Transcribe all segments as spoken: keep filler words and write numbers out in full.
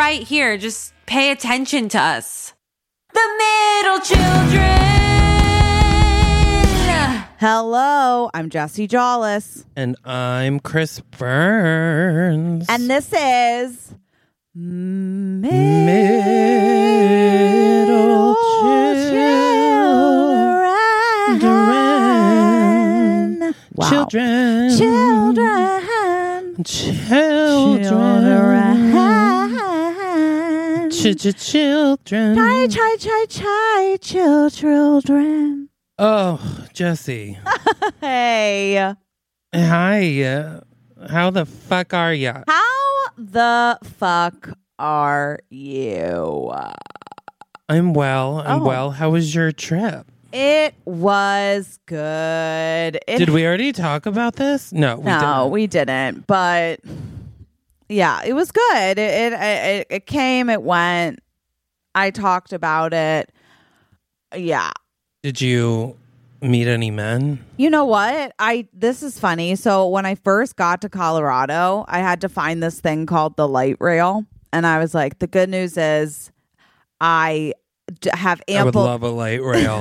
right here. Just pay attention to us. The middle children. Hello, I'm Jessie Jollis. And I'm Chris Burns. And this is Middle, Middle Children. Wow. Children. Children. Children. Children. Chai, chai, chai, chai, chill, children. Oh, Jessie. Hey. Hi. Uh, how the fuck are ya? How the fuck are you? I'm well. I'm Oh. well. How was your trip? It was good. It, Did we already talk about this? No, we no, didn't. we didn't. But yeah, it was good. It, it it it came. It went. I talked about it. Yeah. Did you meet any men? You know what? I this is funny. So when I first got to Colorado, I had to find this thing called the light rail, and I was like, the good news is, I d- have ample. I would love a light rail.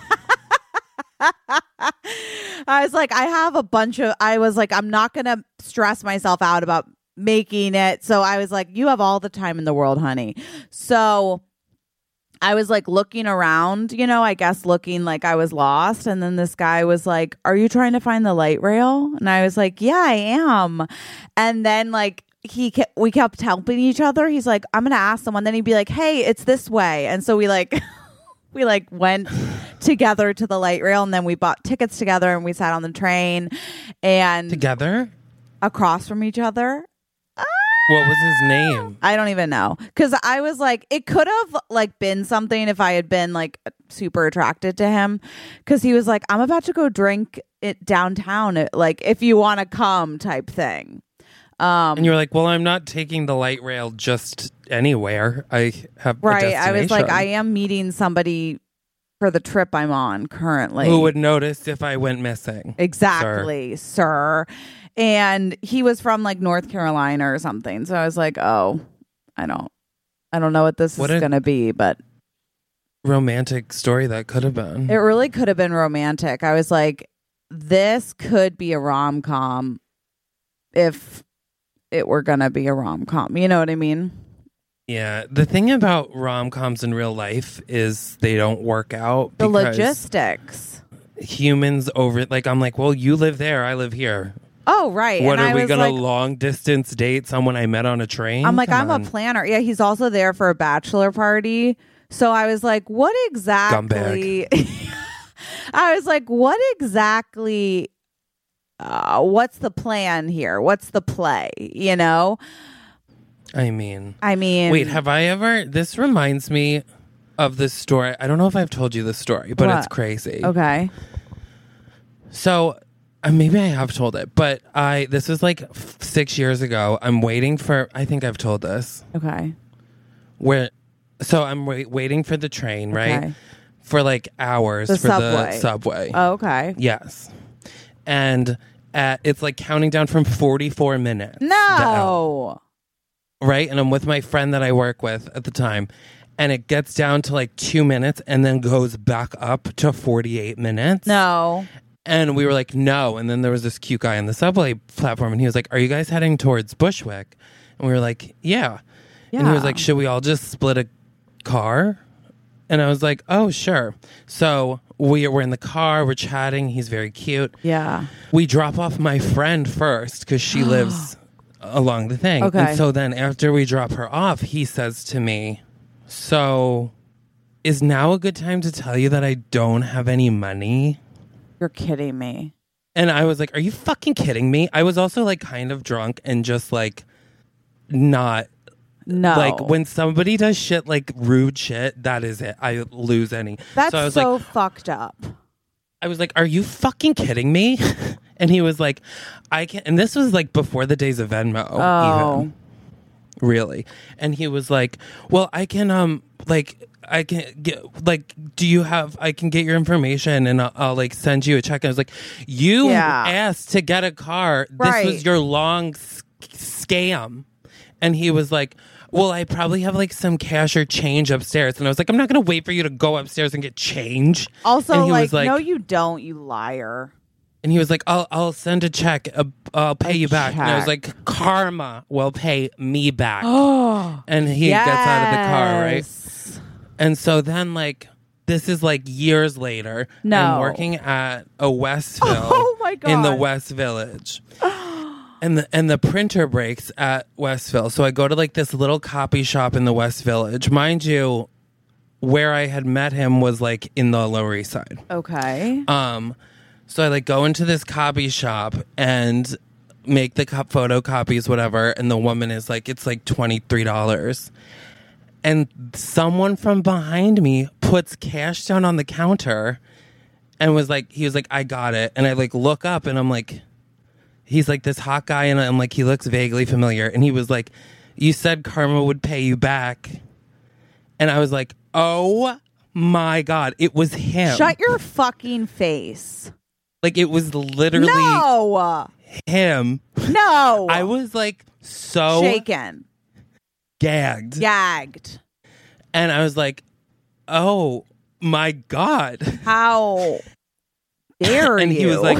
I was like, I have a bunch of. I was like, I'm not gonna stress myself out about making it. So I was like, you have all the time in the world, honey. So I was like looking around, you know, I guess looking like I was lost. And then this guy was like, are you trying to find the light rail? And I was like, yeah, I am. And then like he kept, we kept helping each other. He's like, I'm going to ask someone. Then he'd be like, hey, it's this way. And so we like, we like went together to the light rail, and then we bought tickets together, and we sat on the train and Together? across from each other. What was his name? I don't even know. Because I was like, it could have like been something if I had been like super attracted to him. Because he was like, I'm about to go drink it downtown. Like, if you want to come type thing. Um, And you were like, well, I'm not taking the light rail just anywhere. I have a right. I was like, destination. I am meeting somebody for the trip I'm on currently. Who would notice if I went missing? Exactly, sir. And he was from like North Carolina or something. So I was like, oh, I don't, I don't know what this What is a- going to be, but Romantic story that could have been. it really could have been romantic. I was like, this could be a rom-com if it were going to be a rom-com. You know what I mean? Yeah. The thing about rom-coms in real life is they don't work out. The because logistics. Humans over, like, I'm like, well, you live there. I live here. Oh, right. What, and are I we was going to like, long distance date someone I met on a train? I'm like, Come I'm on. a planner. Yeah, he's also there for a bachelor party. So I was like, what exactly? I was like, what exactly? Uh, what's the plan here? What's the play? You know? I mean, I mean, wait, have I ever? This reminds me of this story. I don't know if I've told you this story, but What? it's crazy. okay. So uh, maybe I have told it, but I this was like f- six years ago. I'm waiting for. I think I've told this. Okay. Where, so I'm wait, waiting for the train, right? Okay. For like hours The for subway. the subway. Oh, okay. Yes, and at, it's like counting down from forty-four minutes. down. No. Right? And I'm with my friend that I work with at the time. And it gets down to like two minutes and then goes back up to forty-eight minutes. No. And we were like, no. And then there was this cute guy on the subway platform. And he was like, are you guys heading towards Bushwick? And we were like, yeah. And he was Yeah. like, should we all just split a car? And I was like, oh, sure. So we, we're in the car. We're chatting. He's very cute. Yeah. We drop off my friend first because she lives along the thing. Okay. And so then after we drop her off, he says to me, so is now a good time to tell you that I don't have any money? You're kidding me. And I was like, are you fucking kidding me? I was also like kind of drunk and just like not No. like when somebody does shit like rude shit, that is it. I lose any. That's so I was so like, fucked up. I was like, are you fucking kidding me? And he was like, I can't. And this was like before the days of Venmo. Oh. Even, really. And he was like, well, I can, um, like, I can get, like, do you have, I can get your information and I'll, I'll like send you a check. And I was like, you Yeah. asked to get a car. Right. This was your long s- scam. And he was like, well, I probably have like some cash or change upstairs. And I was like, I'm not going to wait for you to go upstairs and get change. Also, and he like, was like, no, you don't, you liar. And he was like, I'll, I'll send a check. Uh, I'll pay A you back. And I was check. like, karma will pay me back. Oh, And he yes. gets out of the car, right? And so then, like, this is like years later. No. I'm working at a Westville. Oh, my God. In the West Village. and the and the printer breaks at Westville. So I go to like this little copy shop in the West Village. Mind you, where I had met him was like in the Lower East Side. Okay. Um, so I like go into this copy shop and make the co- photocopies, whatever. And the woman is like, it's like twenty-three dollars. And someone from behind me puts cash down on the counter and was like, he was like, I got it. And I like look up and I'm like, he's like this hot guy. And I'm like, he looks vaguely familiar. And he was like, you said karma would pay you back. And I was like, oh my God, it was him. Shut your fucking face. Like it was literally No. him. No. I was like so shaken. gagged. Gagged. And I was like, oh my God. How dare and you? he was like,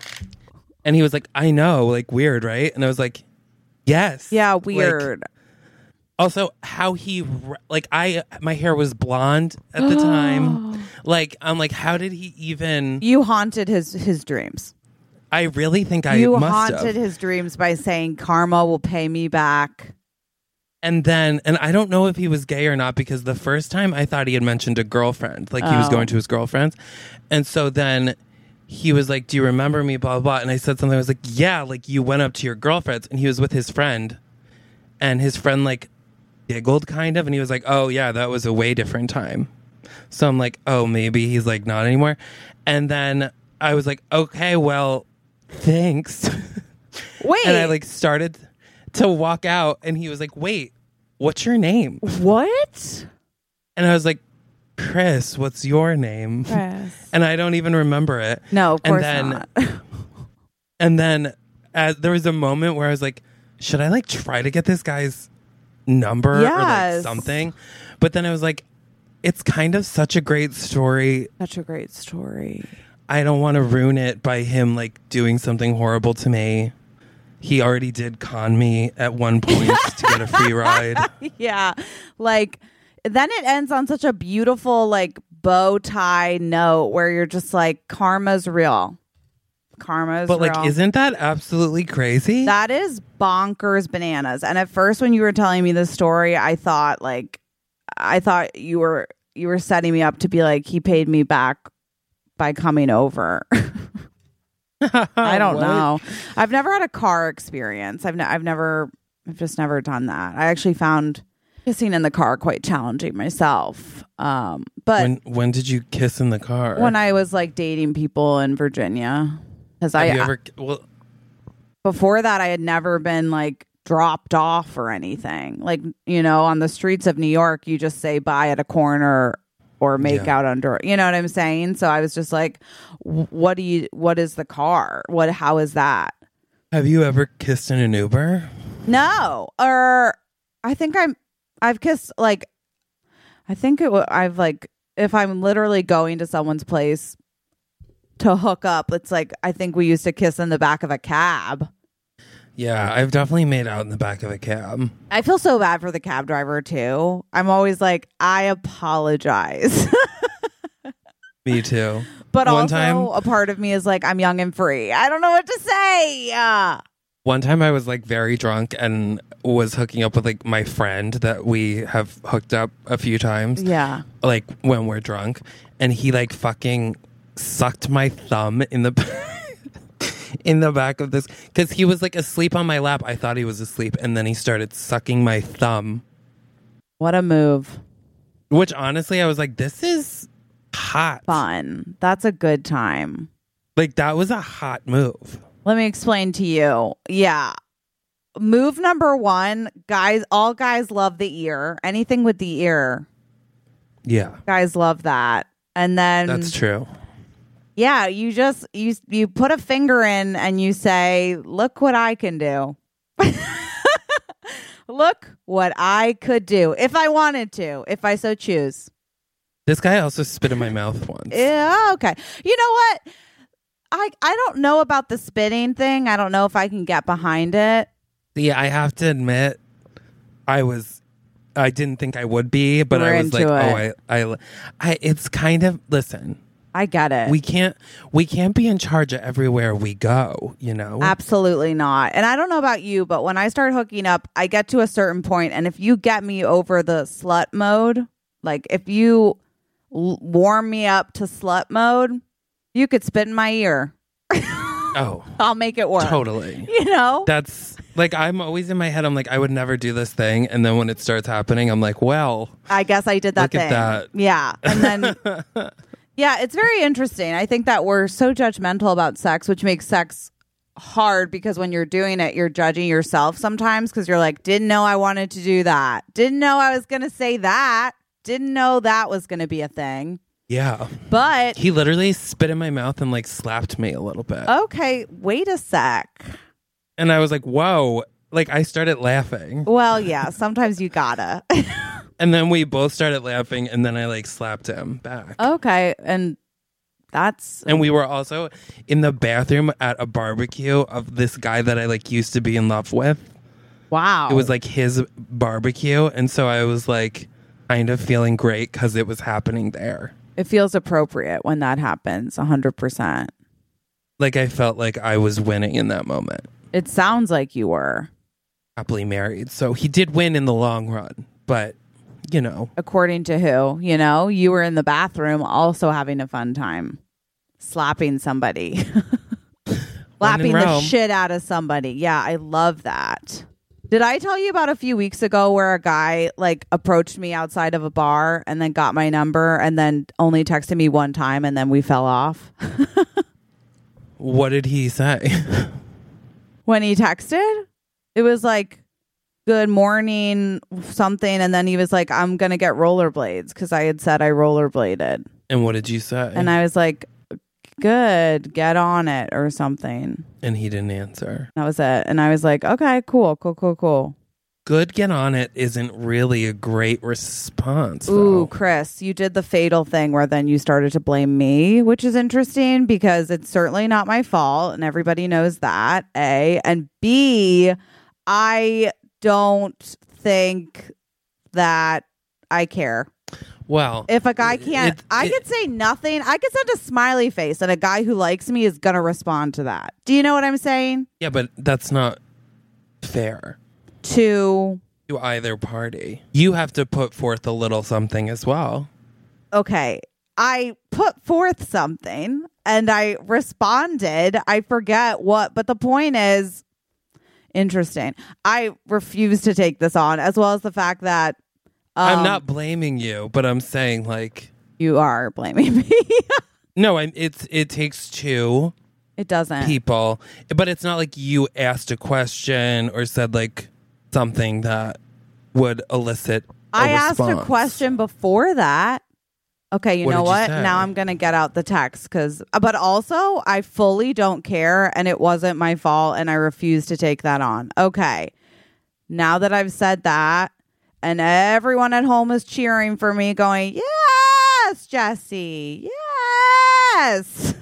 and he was like, I know, like weird, right? And I was like, yes. yeah, Like, weird. also, how he, like, I, my hair was blonde at the time. Like, I'm like, how did he even, You haunted his his dreams. I really think I you must haunted have. his dreams by saying karma will pay me back. And then, and I don't know if he was gay or not because the first time I thought he had mentioned a girlfriend, like he was Oh. going to his girlfriend's. And so then he was like, do you remember me, blah, blah, blah. And I said something, I was like, yeah, like you went up to your girlfriend's. And he was with his friend. And his friend like giggled kind of. And he was like, oh yeah, that was a way different time. So I'm like, oh, maybe he's like not anymore. And then I was like, okay, well, thanks. Wait. And I like started to walk out and he was like, wait, what's your name? What? And I was like, Chris, what's your name? Chris. And I don't even remember it. No, of And course then- not. And then as there was a moment where I was like, should I like try to get this guy's number or like Yes. something? But then I was like, it's kind of such a great story. Such a great story. I don't want to ruin it by him like doing something horrible to me. He already did con me at one point to get a free ride. Yeah. Like, then it ends on such a beautiful, like, bow tie note where you're just like, karma's real. Karma's But real. like, isn't that absolutely crazy? That is bonkers bananas. And at first, when you were telling me this story, I thought like, I thought you were you were setting me up to be like, he paid me back by coming over. I don't What? know. I've never had a car experience. I've ne- I've never I've just never done that. I actually found kissing in the car quite challenging myself. Um, but When when did you kiss in the car? when I was like dating people in Virginia, because I Have you ever? Well, before that I had never been like dropped off or anything. Like, you know, on the streets of New York, you just say bye at a corner or make Yeah. out under, you know what I'm saying? So I was just like, w- what do you, what is the car? What, how is that? have you ever kissed in an Uber? No. Or I think I'm, I've kissed like, I think it, w- I've like, if I'm literally going to someone's place to hook up, it's like, I think we used to kiss in the back of a cab. Yeah, I've definitely made out in the back of a cab. I feel so bad for the cab driver too. I'm always like, I apologize. Me too. But One also time- a part of me is like, I'm young and free. I don't know what to say. Uh, One time I was like very drunk and was hooking up with like my friend that we have hooked up a few times. yeah. Like when we're drunk, and he like fucking sucked my thumb in the in the back of this because he was like asleep on my lap. I thought he was asleep, and then he started sucking my thumb. What a move. Which honestly, I was like, this is hot. Fun. That's a good time. Like that was a hot move. Let me explain to you. Yeah. Move number one, guys, all guys love the ear. Anything with the ear. Yeah, Guys love that. And then that's true. yeah, you just you you put a finger in and you say, "Look what I can do." Look what I could do if I wanted to, if I so choose. This guy also spit in my mouth once. Yeah, okay. You know what? I I don't know about the spitting thing. I don't know if I can get behind it. Yeah, I have to admit, I was, I didn't think I would be, but We're I was like, into oh, it. I, I, I, it's kind of, listen, I get it. we can't, we can't be in charge of everywhere we go, you know? Absolutely not. And I don't know about you, but when I start hooking up, I get to a certain point, and if you get me over the slut mode, like if you l- warm me up to slut mode, you could spit in my ear. Oh, I'll make it work. totally. You know? That's like, I'm always in my head, I'm like, I would never do this thing. And then when it starts happening, I'm like, well, I guess I did that look thing. at that. Yeah. And then, yeah, it's very interesting. I think that we're so judgmental about sex, which makes sex hard because when you're doing it, you're judging yourself sometimes because you're like, didn't know I wanted to do that. Didn't know I was going to say that. Didn't know that was going to be a thing. Yeah. But, He literally spit in my mouth and like slapped me a little bit. okay, wait a sec. And I was like, whoa. Like, I started laughing. Well, yeah, sometimes you gotta. And then we both started laughing, and then I like slapped him back. Okay. And that's. And we were also in the bathroom at a barbecue of this guy that I like used to be in love with. Wow. It was like his barbecue. And so I was like kind of feeling great because it was happening there. It feels appropriate when that happens, one hundred percent. Like I felt like I was winning in that moment. It sounds like you were. Happily married. So he did win in the long run. But, you know. According to who? You know, you were in the bathroom also having a fun time. Slapping somebody. Slapping the Rome. shit out of somebody. Yeah, I love that. Did I tell you about a few weeks ago where a guy like approached me outside of a bar and then got my number and then only texted me one time and then we fell off? What did he say? When he texted, it was like, good morning, something. And then he was like, I'm going to get rollerblades because I had said I rollerbladed. And what did you say? And I was like, good, get on it or something. And he didn't answer. That was it. And I was like, okay, cool, cool, cool, cool. Good get on it isn't really a great response. Ooh, though. Chris, you did the fatal thing where then you started to blame me, which is interesting because it's certainly not my fault. And everybody knows that, A. And B, I don't think that I care. Well, If a guy can't, it- I it- could say nothing. I could send a smiley face and a guy who likes me is going to respond to that. Do you know what I'm saying? yeah, but that's not fair To, to either party. You have to put forth a little something as well. okay, I put forth something and I responded. I forget what, but the point is interesting. I refuse to take this on, as well as the fact that um, I'm not blaming you, but I'm saying like you are blaming me. no, I, it's it takes two It doesn't. people, but it's not like you asked a question or said like something that would elicit. a I asked a response. question before that. Okay, you What know did you what? say? Now I'm going to get out the text because, but also I fully don't care and it wasn't my fault and I refuse to take that on. Okay. Now that I've said that and everyone at home is cheering for me going, yes, Jesse, yes.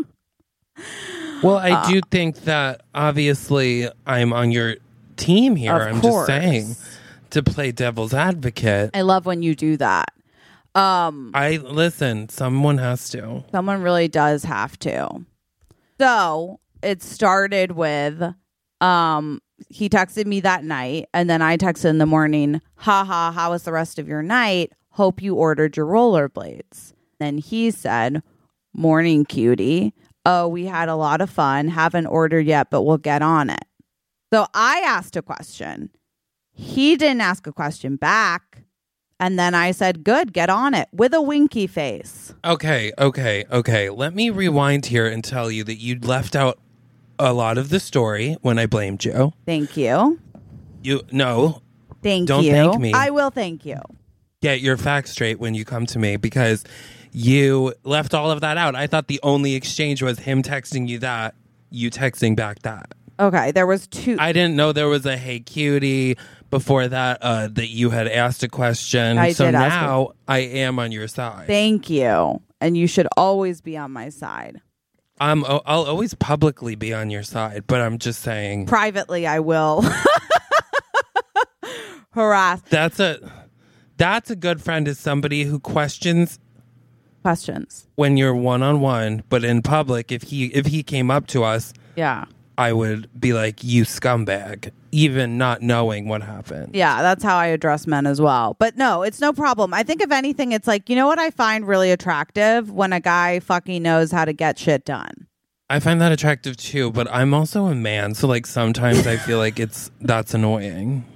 Well, I Uh, do think that obviously I'm on your team here. Of I'm course. just saying to play devil's advocate. I love when you do that. Um, I listen, someone has to. Someone really does have to. So it started with um he texted me that night and then I texted in the morning, haha, how was the rest of your night? Hope you ordered your rollerblades. Then he said, morning, cutie. Oh, we had a lot of fun. Haven't ordered yet, but we'll get on it. So I asked a question. He didn't ask a question back. And then I said, good, get on it with a winky face. Okay, okay, okay. Let me rewind here and tell you that you left out a lot of the story when I blamed you. Thank you. You no, Thank Don't you. thank me. I will thank you. get your facts straight when you come to me because you left all of that out. I thought the only exchange was him texting you that, you texting back that. Okay, there was two. I didn't know there was a hey cutie, Before that, uh, that you had asked a question. I so did ask now I am on your side. Thank you. And you should always be on my side. I'm, I'll always publicly be on your side, but I'm just saying. Privately, I will harass. That's a that's a good friend is somebody who questions Questions. when you're one on one, but in public, if he if he came up to us, Yeah. I would be like, "You scumbag," even not knowing what happened. Yeah, that's how I address men as well. But no, it's no problem. I think if anything, it's like, you know what I find really attractive? When a guy fucking knows how to get shit done. I find that attractive too, but I'm also a man, so like sometimes I feel like it's that's annoying.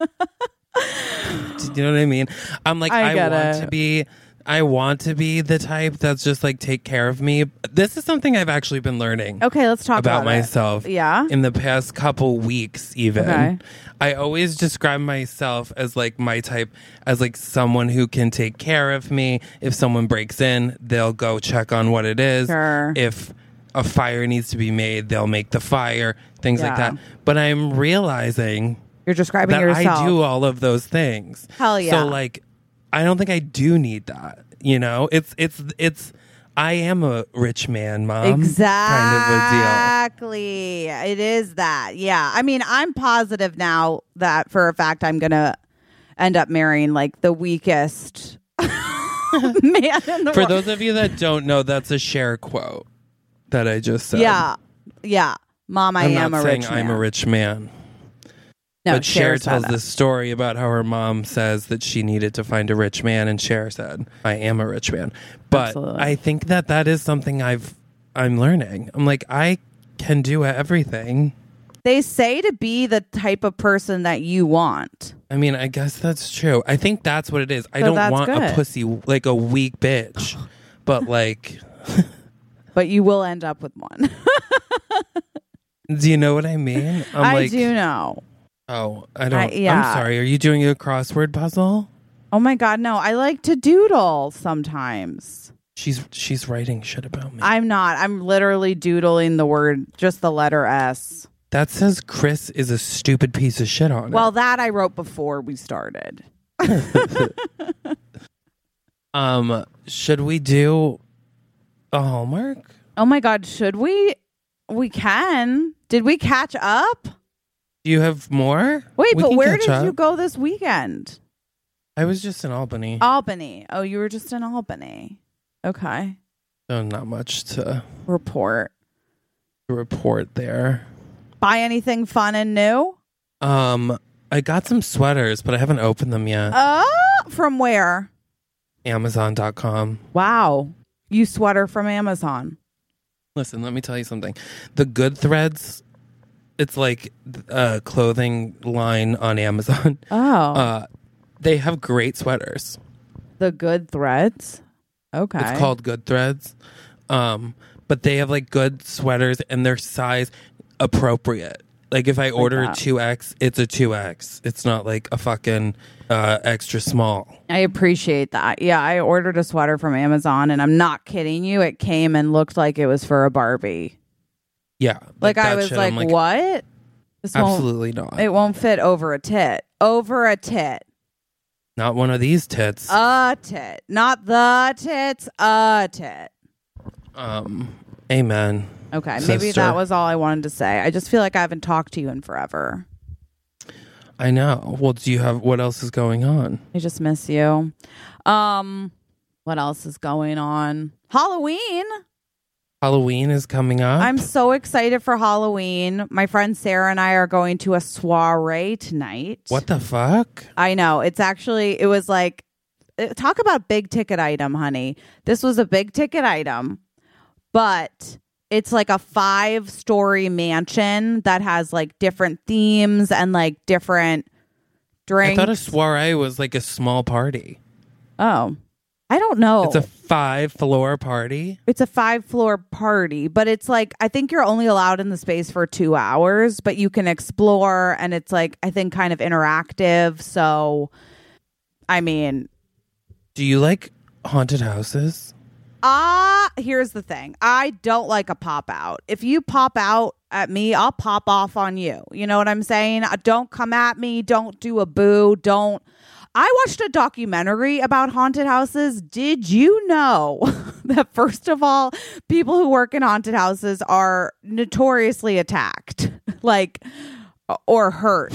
Do you know what I mean? I'm like, I I, get want it. to be, I want to be the type that's just like take care of me. This is something I've actually been learning. Okay, let's talk about about, it. myself. Yeah. In the past couple weeks, even. Okay. I always describe myself as like my type, as like someone who can take care of me. If someone breaks in, they'll go check on what it is. Sure. If a fire needs to be made, they'll make the fire, things like Yeah. that. But I'm realizing You're describing that yourself. I do all of those things. Hell yeah. So like, I don't think I do need that. You know, it's it's it's. I am a rich man, mom. Exactly. Kind of a deal. It is that. Yeah. I mean, I'm positive now that for a fact I'm going to end up marrying like the weakest man in the For world. those of you that don't know, that's a Cher quote that I just said. Yeah. Yeah. Mom, I I'm am not a saying rich I'm man. a rich man. No, but Cher Cher said tells that. this story about how her mom says that she needed to find a rich man, and Cher said, "I am a rich man." But Absolutely. I think that that is something I've I'm learning. I'm like, I can do everything. They say to be the type of person that you want. I mean, I guess that's true. I think that's what it is. I So don't that's want good. a pussy like a weak bitch, but like, But you will end up with one. do you know what I mean? I'm I like, do know. Oh, I don't. I- yeah. I'm sorry. Are you doing a crossword puzzle? Oh my God, no. I like to doodle sometimes. She's she's writing shit about me. I'm not. I'm literally doodling the word, just the letter S. That says Chris is a stupid piece of shit on Well, it. that I wrote before we started. Um, should we do a Hallmark? Oh my God, should we? We can. Did we catch up? Do you have more? Wait, We but can where catch did up. you go this weekend? I was just in Albany, Albany. Oh, you were just in Albany. Okay. so not much to, Report. to report there. Buy anything fun and new? Um, I got some sweaters, but I haven't opened them yet. Oh, from where? Amazon dot com. Wow. You sweater from Amazon. Listen, let me tell you something. The Good Threads, it's like a clothing line on Amazon. Oh. Uh, they have great sweaters. The Good Threads. Okay. It's called Good Threads. Um, but they have like good sweaters and their size appropriate. Like if I order a that. two X, it's a two X. It's not like a fucking uh, extra small. I appreciate that. Yeah, I ordered a sweater from Amazon and I'm not kidding you. It came and looked like it was for a Barbie. Yeah. Like, I that was shit, like, I'm what? This won't, Absolutely not. it won't fit over a tit. Over a tit. Not one of these tits. A tit. Not the tits. A tit. um, amen. Okay, maybe Sister. that was all I wanted to say. I just feel like I haven't talked to you in forever. I know. Well, do you have, what else is going on? I just miss you. Um, what else is going on? Halloween. Halloween is coming up. I'm so excited for Halloween. My friend Sarah and I are going to a soiree tonight. What the fuck? I know. It's actually, it was like, uh, talk about big ticket item, honey. This was a big ticket item, but it's like a five story mansion that has like different themes and like different drinks. I thought a soiree was like a small party. Oh, I don't know. It's a five floor party. It's a five floor party, but it's like, I think you're only allowed in the space for two hours, but you can explore and it's like, I think kind of interactive. So, I mean, Do you like haunted houses? ah, here's the thing. I don't like a pop out. If you pop out at me, I'll pop off on you. You know what I'm saying? Uh, Don't come at me. Don't do a boo. Don't. I watched a documentary about haunted houses. Did you know that, first of all, people who work in haunted houses are notoriously attacked, like, or hurt?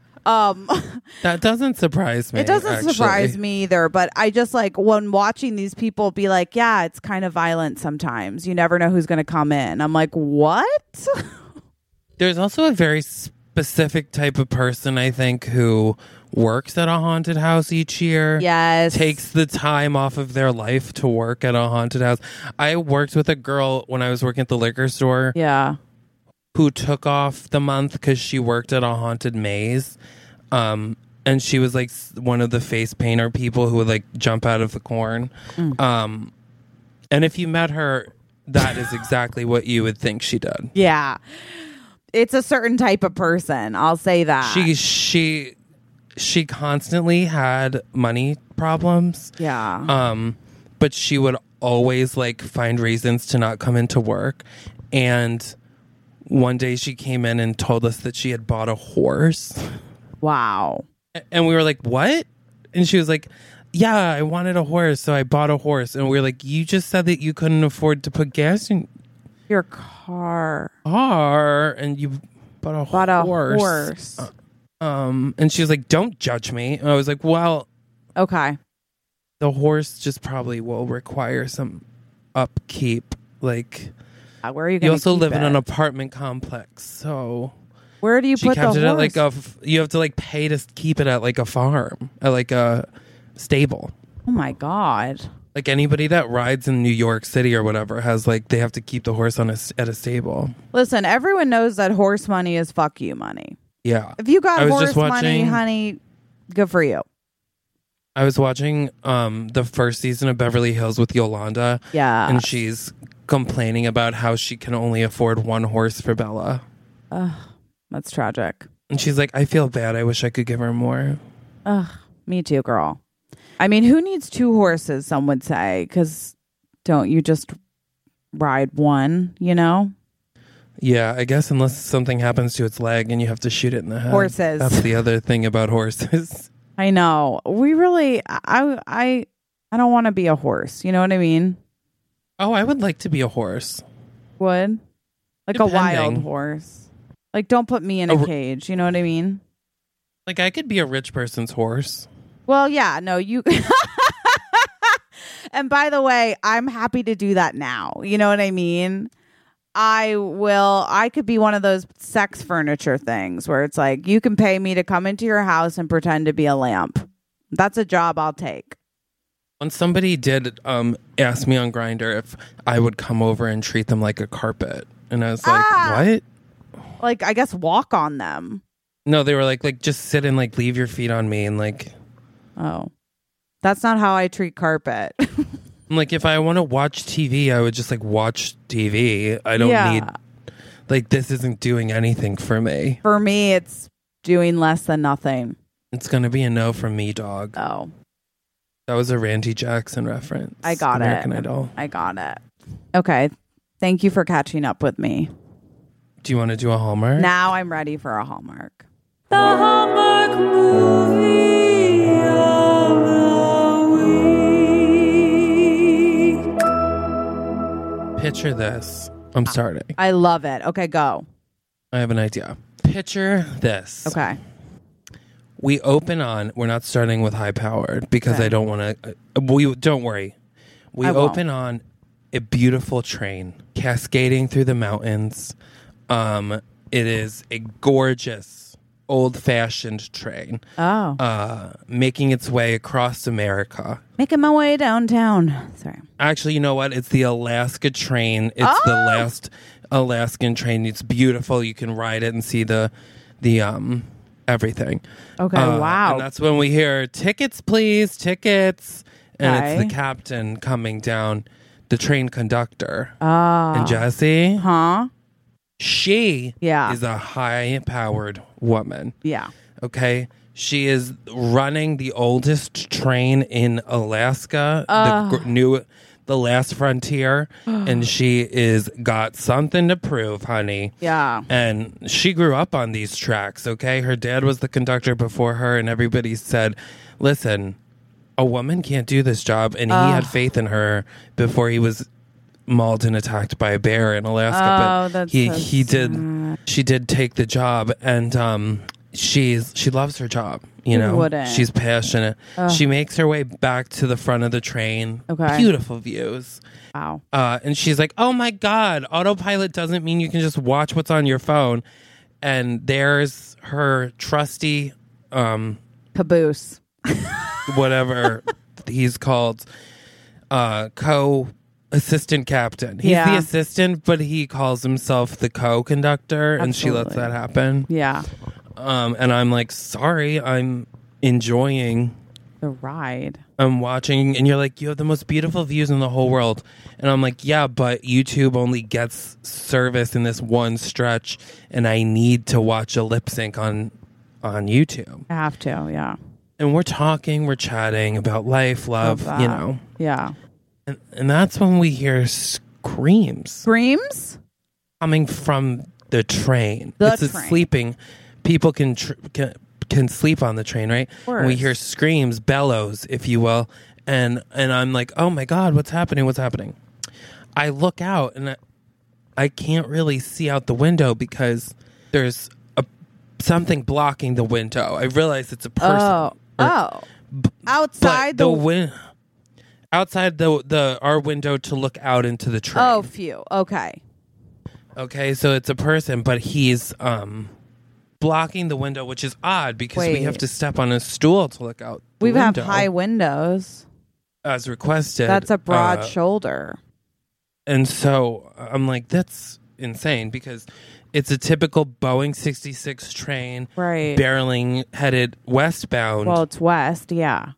um, That doesn't surprise me. it doesn't actually. surprise me either, but I just like when watching these people be like, yeah, it's kind of violent sometimes. You never know who's going to come in. I'm like, what? There's also a very specific type of person, I think, who works at a haunted house each year. Yes. Takes the time off of their life to work at a haunted house. I worked with a girl when I was working at the liquor store Yeah. who took off the month because she worked at a haunted maze. Um, and she was like s- one of the face painter people who would like jump out of the corn. Mm. Um, and if you met her, that is exactly what you would think she did. Yeah. It's a certain type of person. I'll say that. She she she constantly had money problems. Yeah. Um, but she would always like find reasons to not come into work. And one day she came in and told us that she had bought a horse. Wow. And we were like, "What?" And she was like, "Yeah, I wanted a horse, so I bought a horse." And we were like, "You just said that you couldn't afford to put gas in Your car. your car, and you bought a Bought a horse." horse. Um, and she was like, "Don't judge me." And I was like, "Well, Okay. the horse just probably will require some upkeep. Like, Uh, where are you you going to also keep live in it? an apartment complex, so Where do you she put the kept horse? it at like a. f- You have to like pay to keep it at like a farm, at like a stable. Oh my God. Like anybody that rides in New York City or whatever has like they have to keep the horse on a s at a stable. Listen, everyone knows that horse money is fuck you money. Yeah, If you got I was horse just money, watching- honey, good for you. I was watching um the first season of Beverly Hills with Yolanda. Yeah. And she's complaining about how she can only afford one horse for Bella. That's tragic. And she's like, I feel bad. I wish I could give her more. Ugh, me too, girl. I mean, who needs two horses, some would say, because don't you just ride one, you know? Yeah, I guess unless something happens to its leg and you have to shoot it in the head. Horses. That's the other thing about horses. I know. We really, I, I, I don't want to be a horse. You know what I mean? Oh, I would like to be a horse. Would like a wild Depending. horse. Like, don't put me in a A r- cage. You know what I mean? Like, I could be a rich person's horse. Well, yeah, no, you. And by the way, I'm happy to do that now. You know what I mean? I will, I could be one of those sex furniture things where it's like, you can pay me to come into your house and pretend to be a lamp. That's a job I'll take. When somebody did um, ask me on Grindr if I would come over and treat them like a carpet. And I was like, Ah! what? Like, I guess walk on them. No, they were like, like, just sit and like leave your feet on me. And like, Oh, that's not how I treat carpet. I'm like, if I want to watch T V, I would just like watch T V. I don't Yeah. need, like, this isn't doing anything for me. For me, it's doing less than nothing. It's going to be a no from me, dog. Oh, That was a Randy Jackson reference. I got American it. Idol. I got it. Okay. Thank you for catching up with me. Do you want to do a Hallmark? Now I'm ready for a Hallmark. The Hallmark movie of the week. Picture this. I'm starting. I love it. Okay, go. I have an idea. Picture this. Okay. We open on, we're not starting with high powered because Okay. I don't want to, uh, we don't worry. We I won't. open on a beautiful train cascading through the mountains. Um, it is a gorgeous old fashioned train, Oh. uh, making its way across America. Making my way downtown. Sorry. Actually, you know what? It's the Alaska train. It's the Oh! last Alaskan train. It's beautiful. You can ride it and see the, the, um, everything. Okay, Uh, wow. And that's when we hear tickets, please, tickets. And Okay. it's the captain coming down, the train conductor. Oh. And Jessie, Huh? she Yeah. is a high powered woman. Yeah. Okay. She is running the oldest train in Alaska. Uh. the gr- new, The Last Frontier, and she is got something to prove, honey. Yeah. And she grew up on these tracks, okay? Her dad was the conductor before her, and everybody said, listen, a woman can't do this job. And he Ugh. had faith in her before he was mauled and attacked by a bear in Alaska. Oh, but that's he, so he did, sad. she did take the job, and um, she's she loves her job. You Who know, wouldn't? she's passionate. Ugh. She makes her way back to the front of the train. Okay. Beautiful views. Wow. Uh, and she's like, oh my God, autopilot doesn't mean you can just watch what's on your phone. And there's her trusty, um, Caboose. whatever he's called, uh, co assistant captain. He's Yeah. the assistant, but he calls himself the co conductor, and she lets Absolutely. that happen. Yeah. Um, and I'm like, sorry, I'm enjoying. The ride. I'm watching, and you're like, you have the most beautiful views in the whole world. And I'm like, yeah, but YouTube only gets service in this one stretch, and I need to watch a lip sync on on YouTube. I have to. Yeah. And we're talking, we're chatting about life, love, Love you that. know. Yeah. And, and that's when we hear screams Screams? coming from the train. The it's a train. sleeping. People can, tr- can can sleep on the train, right? And we course. hear screams, bellows, if you will, and and I'm like, oh my God, what's happening? What's happening? I look out and I, I can't really see out the window because there's a something blocking the window. I realize it's a person. Oh. Or- Oh. but Outside the the. win- outside the the our window to look out into the train. Oh, phew. Okay. Okay, so it's a person, but he's um blocking the window, which is odd because we Wait. have to step on a stool to look out the We have window, high windows. as requested. That's a broad Uh, shoulder. and so I'm like, that's insane because it's a typical Boeing sixty-six train, Right. barreling headed westbound Well, it's west. Yeah.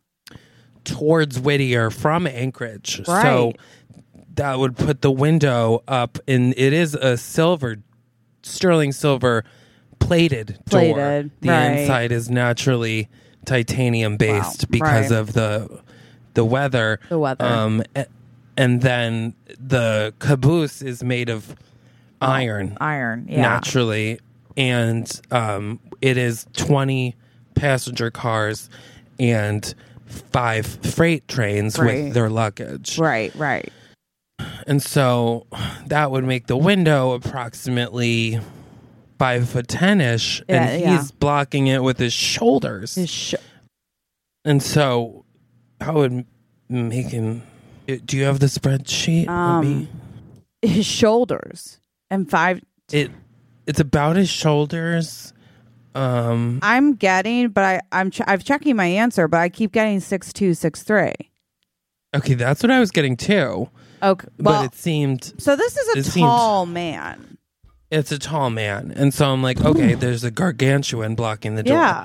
towards Whittier from Anchorage. So Right. that would put the window up, and it is a silver, sterling silver plated, door. Plated, The right. inside is naturally titanium based Wow, because right. of the the weather. The weather. Um, a- and then the caboose is made of iron Iron. Yeah. naturally, and um, it is twenty passenger cars and five freight trains Right. with their luggage. Right. Right. And so that would make the window approximately five foot ten ish, Yeah, and yeah. he's blocking it with his shoulders. His sh- and so, how would making? Do you have the spreadsheet? Um, Let me- his shoulders and five. it it's about his shoulders. Um, I'm getting, but I I'm ch- I'm checking my answer, but I keep getting six two six three. okay, that's what I was getting too. Okay. Well, but it seemed so this is a it seemed- tall man. it's a tall man, and so I'm like, okay, there's a gargantuan blocking the door. Yeah.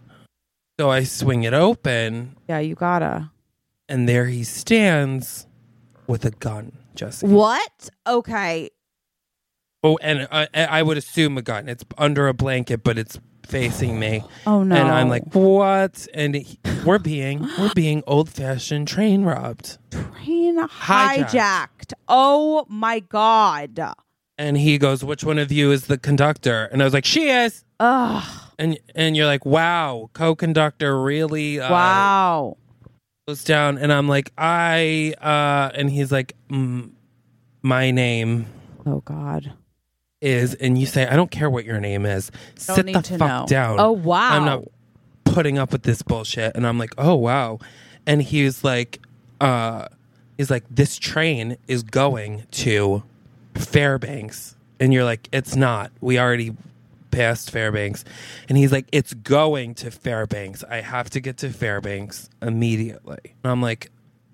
So I swing it open, Yeah. You gotta. and there he stands with a gun, Jesse. What? Okay. Oh, and I, I would assume a gun. It's under a blanket, but it's facing me. Oh no. And I'm like, what? And he, we're being we're being old fashioned train robbed. train Hijacked. hijacked. Oh my god. And he goes, which one of you is the conductor? And I was like, she is. Ugh. And and you're like, wow, co-conductor really uh, Wow. goes down. And I'm like, I uh, and he's like, mm, my name Oh god. is, and you say, I don't care what your name is. Don't Sit need the to fuck know. down. Oh wow. I'm not putting up with this bullshit. And I'm like, oh wow. And he's like, uh, he's like, this train is going to Fairbanks. And you're like, it's not. We already passed Fairbanks. And he's like, it's going to Fairbanks. I have to get to Fairbanks immediately. And I'm like,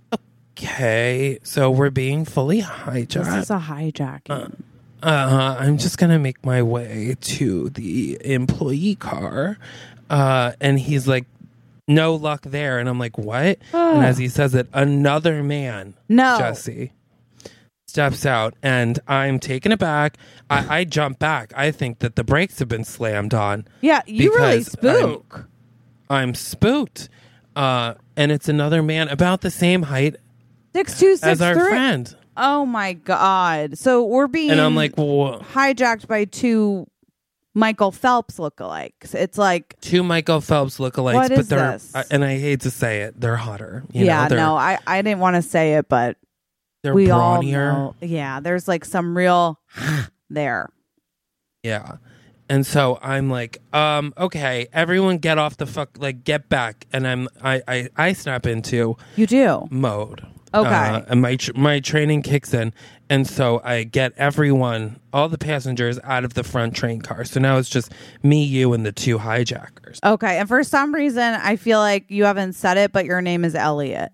okay, so we're being fully hijacked. This is a hijacking. Uh, I'm just going to make my way to the employee car. Uh, and he's like, no luck there. And I'm like, what? And as he says it, another man, No. Jesse, steps out, and I'm taken aback. I, I jump back. I think that the brakes have been slammed on. Yeah, you really because spook. I'm spooked. Uh, and it's another man about the same height Six two six as our three. friend. Oh my god! So we're being And I'm like, whoa. hijacked by two Michael Phelps lookalikes. It's like, Two Michael Phelps lookalikes, What but is they're this? uh, and I hate to say it, they're hotter. You yeah, know, they're, no, I I didn't want to say it, but they're we all brawnier. know. Yeah, there's like some real there. Yeah. And so I'm like, um, okay, everyone get off the fuck, like get back. And I'm, I, I, I snap into You do. mode. Okay. Uh, and my, tr- my training kicks in. And so I get everyone, all the passengers out of the front train car. So now it's just me, you, and the two hijackers. Okay, and for some reason, I feel like you haven't said it, but your name is Elliot.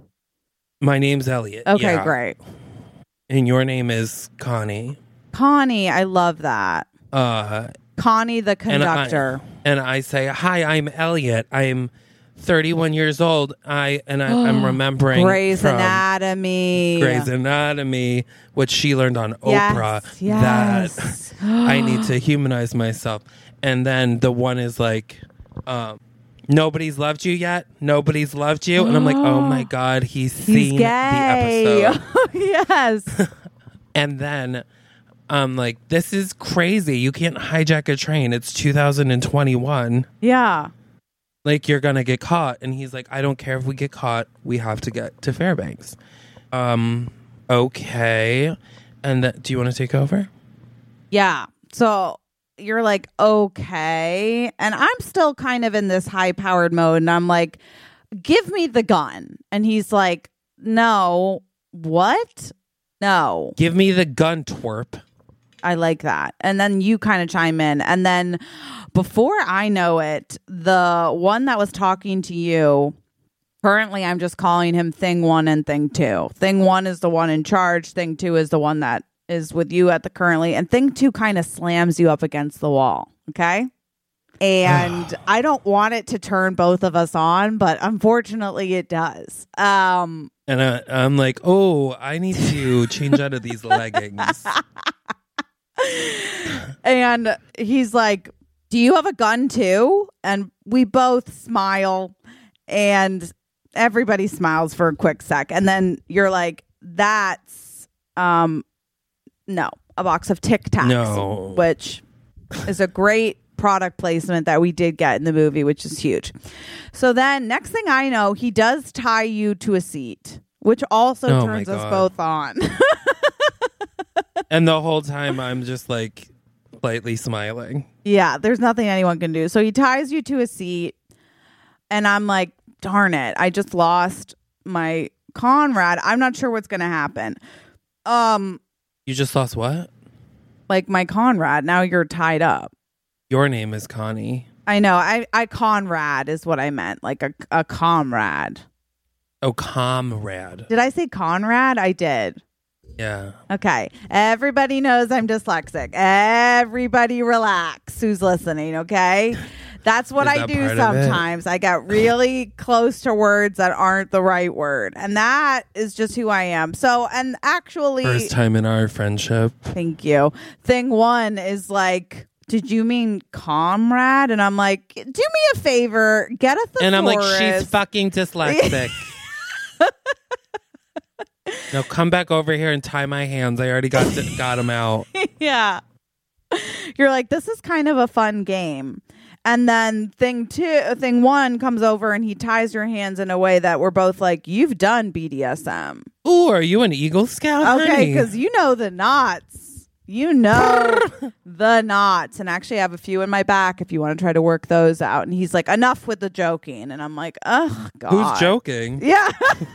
My name's Elliot. Okay, yeah. great. And your name is Connie. Connie, I love that. Uh, Connie the and I, conductor. and I say, hi, I'm Elliot. I'm thirty-one years old. I and I, I'm remembering Grey's from Anatomy. Grey's Anatomy, which she learned on Yes, Oprah, yes. that I need to humanize myself. And then the one is like, um, nobody's loved you yet. Nobody's loved you. And I'm like, oh my God, he's, He's seen gay. the episode. Yes. And then I'm like, this is crazy. You can't hijack a train. It's two thousand twenty-one. Yeah. Like, you're going to get caught. And he's like, I don't care if we get caught. We have to get to Fairbanks. Um, okay. And th- do you want to take over? Yeah. So you're like, okay. And I'm still kind of in this high powered mode. And I'm like, give me the gun. And he's like, no. What? No. Give me the gun, twerp. I like that. And then you kind of chime in. And then before I know it, the one that was talking to you, currently I'm just calling him Thing One and Thing Two. Thing One is the one in charge. Thing Two is the one that is with you at the currently. And Thing Two kind of slams you up against the wall. Okay. And I don't want it to turn both of us on, but unfortunately it does. Um, And I, I'm like, oh, I need to change out of these leggings. And he's like, do you have a gun too? And we both smile and everybody smiles for a quick sec. And then you're like, that's, um, no, a box of Tic Tacs, No. which is a great product placement that we did get in the movie, which is huge. So then next thing I know, he does tie you to a seat, which also Oh my turns us God. both on. And the whole time I'm just like slightly smiling. Yeah, there's nothing anyone can do. So he ties you to a seat, and I'm like, darn it, I just lost my Conrad. I'm not sure what's gonna happen. Um, You just lost what? like my Conrad. Now you're tied up. Your name is Connie. I know. I I Conrad is what I meant, like a a comrade. Oh, comrade. Did I say Conrad? I did. Yeah. Okay. Everybody knows I'm dyslexic. Everybody relax who's listening, okay? That's what Is I that do part of it? sometimes. I get really close to words that aren't the right word. And that is just who I am. So, and actually, First time in our friendship. thank you. Thing one is like, did you mean comrade? And I'm like, do me a favor, get a thesaurus. And I'm like, she's fucking dyslexic. No, come back over here and tie my hands. I already got got them out. Yeah. You're like, this is kind of a fun game. And then thing two, thing one comes over and he ties your hands in a way that we're both like, you've done B D S M. Ooh, are you an Eagle Scout? Okay, honey? because you know the knots. You know the knots. And actually, I have a few in my back if you want to try to work those out. And he's like, enough with the joking. And I'm like, oh, God. Who's joking? Yeah.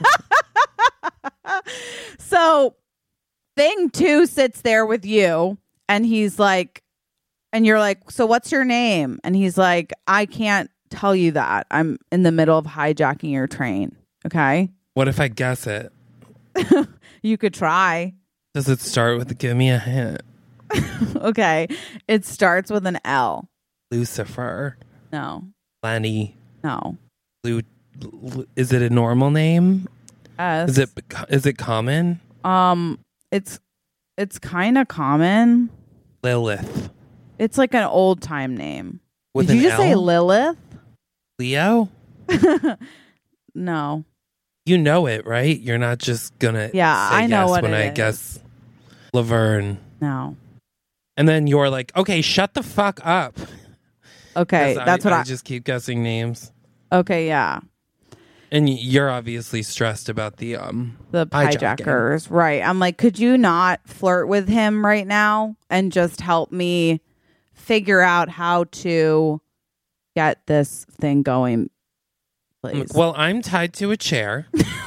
So thing two sits there with you and he's like, and you're like, so what's your name? And he's like, I can't tell you that. I'm in the middle of hijacking your train. Okay. What if I guess it? You could try. Does it start with give me a hint? Okay. It starts with an L. Lucifer. No. Lenny. No. Lu- Lu- is it a normal name? S. Is it is it common? Um, it's it's kind of common. Lilith. It's like an old time name. With Did you an just say L? Lilith? Leo? No. You know it, right? You're not just gonna Yeah, say I know yes what when it I is. guess Laverne. No. And then you're like, okay, shut the fuck up. Okay, 'Cause that's I, what I, I just keep guessing names. Okay, yeah. And y- you're obviously stressed about the um The hijacking. hijackers. Right. I'm like, could you not flirt with him right now and just help me figure out how to get this thing going, please? Well, I'm tied to a chair.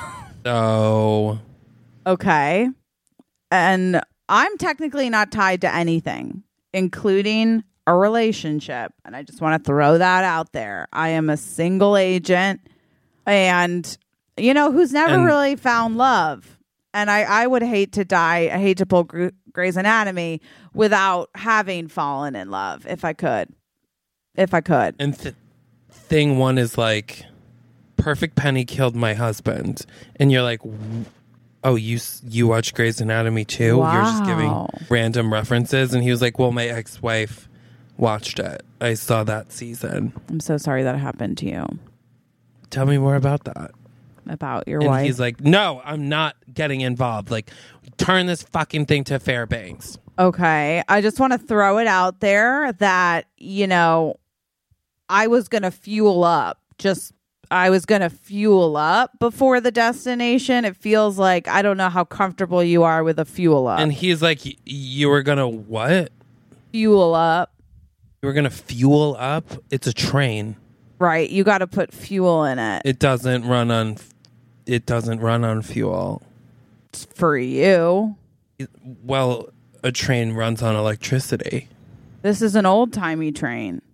So Okay. And I'm technically not tied to anything, including a relationship. And I just want to throw that out there. I am a single agent and, you know, who's never And- really found love. And I, I would hate to die. I hate to pull Gr- Grey's Anatomy without having fallen in love, if I could. If I could. and th- thing one is like, Perfect Penny killed my husband, and you're like, w- oh, you s- you watch Grey's Anatomy too? You're just giving Wow. random references, and he was like, well, my ex-wife watched it. I saw that season. I'm so sorry that happened to you. Tell me more about that. About your And wife. he's like, no, I'm not getting involved. Like, turn this fucking thing to Fairbanks. Okay. I just want to throw it out there that, you know, I was going to fuel up. Just, I was going to fuel up before the destination. It feels like, I don't know how comfortable you are with a fuel up. And he's like, y- you were gonna what? Fuel up. You were gonna fuel up? It's a train. Right. You got to put fuel in it. It doesn't run on. It doesn't run on fuel. It's for you. It- well, a train runs on electricity. This is an old timey train.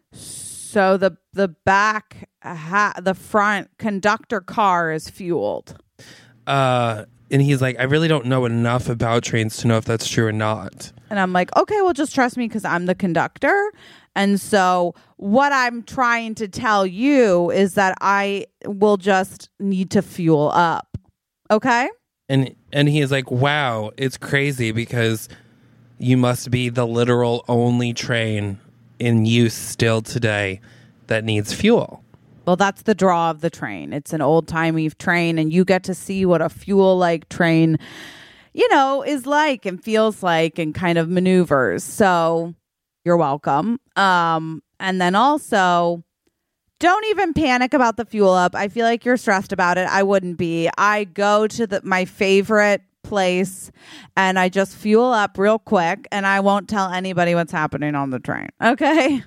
So the the back, ha- the front conductor car is fueled. Uh, and he's like, I really don't know enough about trains to know if that's true or not. And I'm like, okay, well, just trust me because I'm the conductor. And so what I'm trying to tell you is that I will just need to fuel up. Okay? And and he's like, wow, it's crazy because you must be the literal only train in use still today that needs fuel. Well, that's the draw of the train. It's an old timey train, and you get to see what a fuel like train, you know, is like and feels like and kind of maneuvers. So you're welcome. Um, and then also, don't even panic about the fuel up. I feel like you're stressed about it. I wouldn't be. I go to the my favorite place and I just fuel up real quick and I won't tell anybody what's happening on the train. Okay?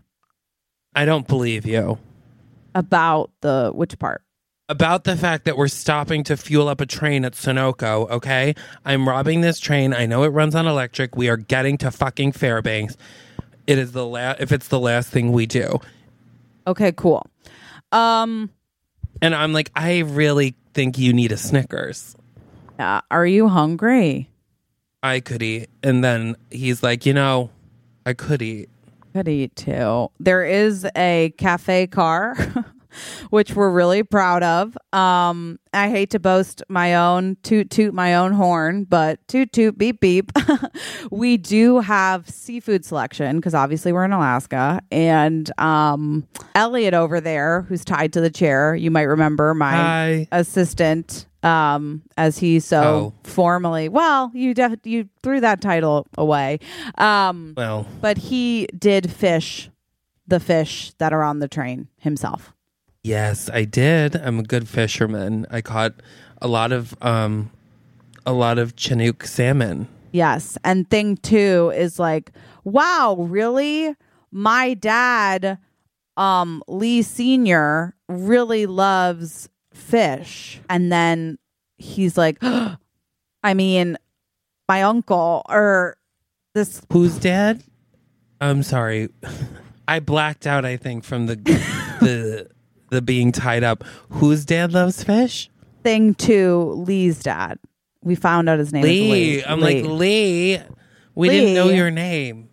I don't believe you. About the which part? About the fact that we're stopping to fuel up a train at Sunoco, okay? I'm robbing this train. I know it runs on electric. We are getting to fucking Fairbanks. It is the la- if it's the last thing we do. Okay, cool. Um And I'm like, I really think you need a Snickers. Uh, are you hungry? I could eat. And then he's like, you know, I could eat. Could eat too. There is a cafe car, which we're really proud of. Um, I hate to boast my own, toot toot my own horn, but toot toot beep beep. We do have seafood selection because obviously we're in Alaska. And um, Elliot over there, who's tied to the chair, you might remember my Hi. assistant, um, as he so Oh. formally. Well, you def- you threw that title away. Um, Well, but he did fish the fish that are on the train himself. yes, I did. I'm a good fisherman. I caught a lot of um a lot of Chinook salmon. Yes. And thing two is like, wow, really? My dad, um, Lee Senior, really loves fish. And then he's like, I mean, my uncle or this. Who's dad? I'm sorry. I blacked out, I think, from the the the being tied up. Whose dad loves fish? Thing two, Lee's dad. We found out his name Lee. is Lee. I'm Lee. like, Lee, we Lee. didn't know your name.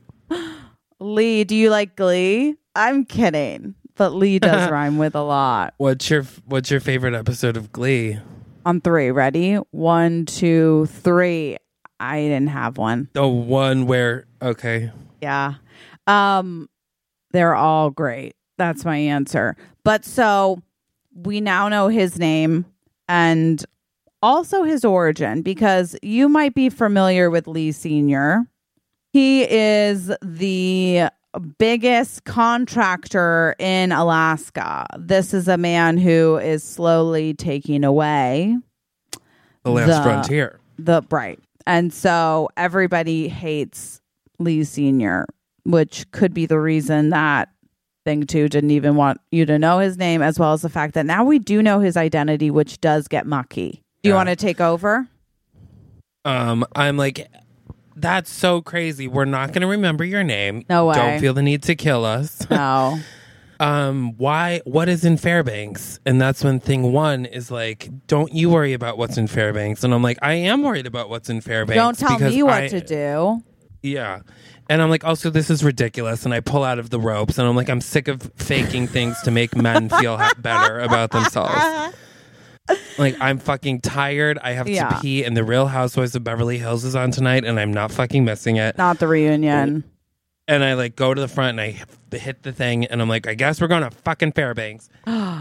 Lee, do you like Glee? I'm kidding. But Lee does rhyme with a lot. What's your What's your favorite episode of Glee? On three, ready? One, two, three. I didn't have one. The one where okay. Yeah. Um, they're all great. That's my answer. But so we now know his name and also his origin, because you might be familiar with Lee Senior He is the biggest contractor in Alaska. This is a man who is slowly taking away The last the, frontier. The right. And so everybody hates Lee Senior, which could be the reason that Thing two didn't even want you to know his name, as well as the fact that now we do know his identity, which does get mucky. Do you Yeah. want to take over? Um, I'm like, that's so crazy. We're not going to remember your name. No way. Don't feel the need to kill us. No. um, why? What is in Fairbanks? And that's when Thing one is like, don't you worry about what's in Fairbanks. And I'm like, I am worried about what's in Fairbanks. Don't tell because me what I- to do. Yeah. And I'm like, also, this is ridiculous. And I pull out of the ropes. And I'm like, I'm sick of faking things to make men feel ha- better about themselves. Like, I'm fucking tired. I have Yeah. to pee. And The Real Housewives of Beverly Hills is on tonight. And I'm not fucking missing it. Not the reunion. And I like go to the front and I hit the thing. And I'm like, I guess we're going to fucking Fairbanks.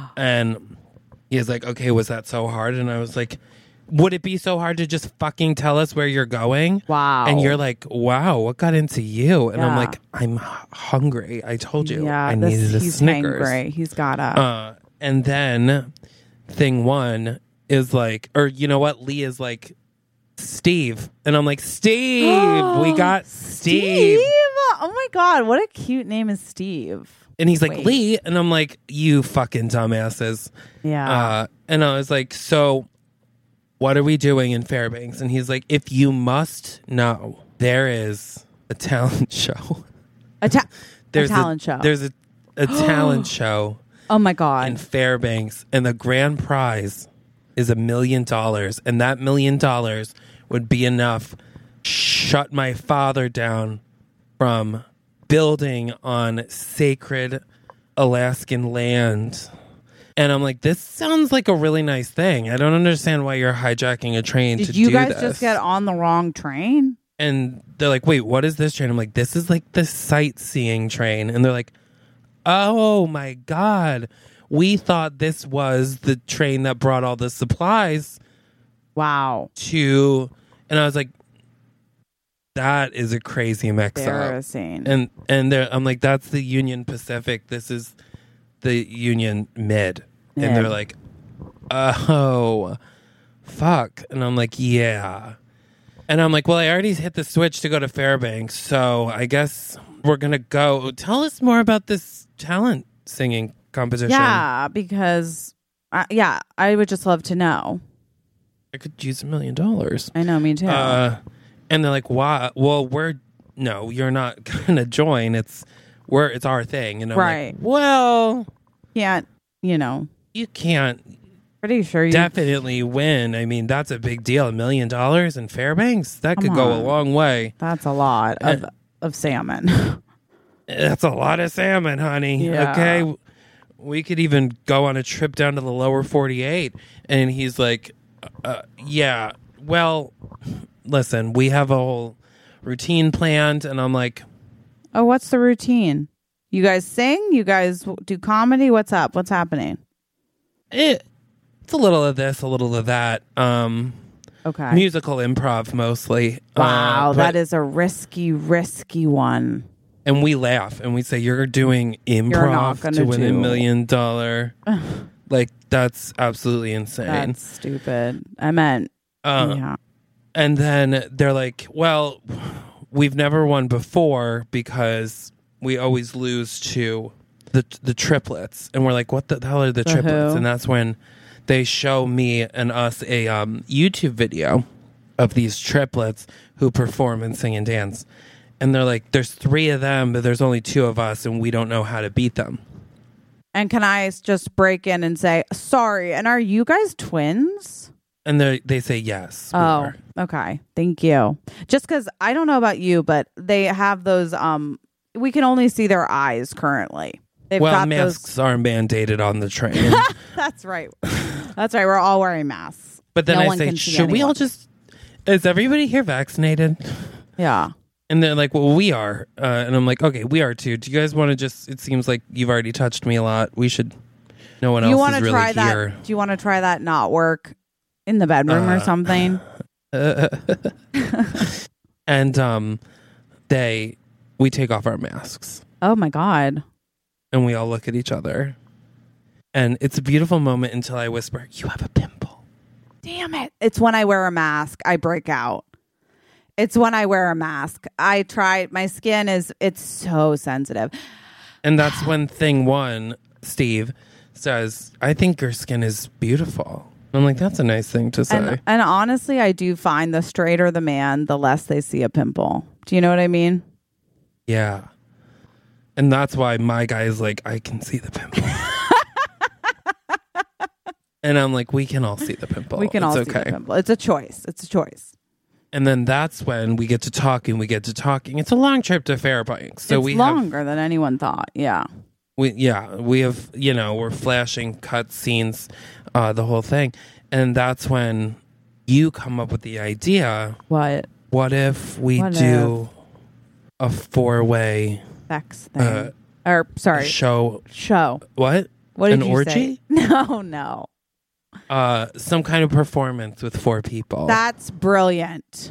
And he's like, okay, was that so hard? And I was like, would it be so hard to just fucking tell us where you're going? Wow. And you're like, wow, what got into you? And I'm Yeah. like, I'm h- hungry. I told you. Yeah, I this, needed a he's Snickers. hangry. He's got a. Uh, and then Thing one is like, or you know what? Lee is like, Steve. And I'm like, Steve, we got Steve. Steve? Oh my God, what a cute name is Steve. And he's like, Wait. Lee. And I'm like, you fucking dumbasses. Yeah. Uh, and I was like, so what are we doing in Fairbanks? And he's like, if you must know, there is a talent show. a, ta- There's a talent show. There's a, a talent show Oh my God. in Fairbanks, and the grand prize is a million dollars. And that million dollars would be enough to shut my father down from building on sacred Alaskan land. And I'm like, this sounds like a really nice thing. I don't understand why you're hijacking a train to Did you do guys this. just get on the wrong train? And they're like, wait, what is this train? I'm like, this is like the sightseeing train. And they're like, oh my God. We thought this was the train that brought all the supplies Wow. to, and I was like, that is a crazy mix up. Embarrassing. And and they're, I'm like, that's the Union Pacific. This is the Union Mid. Mid. And they're like, oh, fuck. And I'm like, yeah. And I'm like, well, I already hit the switch to go to Fairbanks, so I guess we're going to go. Tell us more about this talent singing competition. Yeah, because, uh, yeah, I would just love to know. I could use a million dollars. I know, me too. Uh, and they're like, why? Well, we're, no, you're not going to join. It's, we're, it's our thing. And I'm Right. like, well, Can't, you know, you can't pretty sure you. definitely win. I mean, that's a big deal. A million dollars in Fairbanks? That Come could go a on. long way. That's a lot of, Uh, of salmon. That's a lot of salmon, honey. Yeah. Okay. We could even go on a trip down to the lower forty-eight. And he's like, uh, yeah, well, listen, we have a whole routine planned. And I'm like, Oh, what's the routine? You guys sing? You guys do comedy? What's up? What's happening? eh, it's a little of this, a little of that. Um, Okay. musical improv mostly. Wow, Uh, that but- is a risky, risky one. And we laugh and we say, you're doing not improv gonna to win a do- million dollar. Like, that's absolutely insane. That's stupid. I meant, Uh, yeah. And then they're like, well, we've never won before because we always lose to the the triplets. And we're like, what the hell are the, The triplets? who? And that's when they show me and us a um, YouTube video of these triplets who perform and sing and dance. And they're like, there's three of them, but there's only two of us, and we don't know how to beat them. And can I just break in and say, sorry, and are you guys twins? And they they say yes. we Oh, are. okay. Thank you. Just because I don't know about you, but they have those, um, we can only see their eyes currently. They've Well, got masks those. are mandated on the train. That's right. That's right. We're all wearing masks. But then No I one say, can see should we all anyone. just, is everybody here vaccinated? Yeah. And they're like, well, we are. Uh, and I'm like, okay, we are too. Do you guys want to just, it seems like you've already touched me a lot. We should, no one Do you else want is to really try here. that? Do you want to try that not work in the bedroom Uh, or something. And um, they, we take off our masks Oh my God. and we all look at each other. And it's a beautiful moment until I whisper, "You have a pimple." Damn it. It's when I wear a mask, I break out. It's when I wear a mask. I try, my skin is, it's so sensitive. And that's when thing one, Steve, says, "I think your skin is beautiful." I'm like, that's a nice thing to say. And, and honestly, I do find the straighter the man, the less they see a pimple. Do you know what I mean? Yeah. And that's why my guy is like, "I can see the pimple." And I'm like, we can all see the pimple. We can it's all okay. see the pimple. It's a choice. It's a choice. And then that's when we get to talking. We get to talking. It's a long trip to Fairbanks. So it's we longer have, than anyone thought. Yeah. we yeah, we have, you know, we're flashing cut scenes, uh, the whole thing. And that's when you come up with the idea, What? what if we What do a four-way Sex thing. uh, or, sorry, show? show. What? What did An you orgy? say? No, no. Uh, some kind of performance with four people. That's brilliant.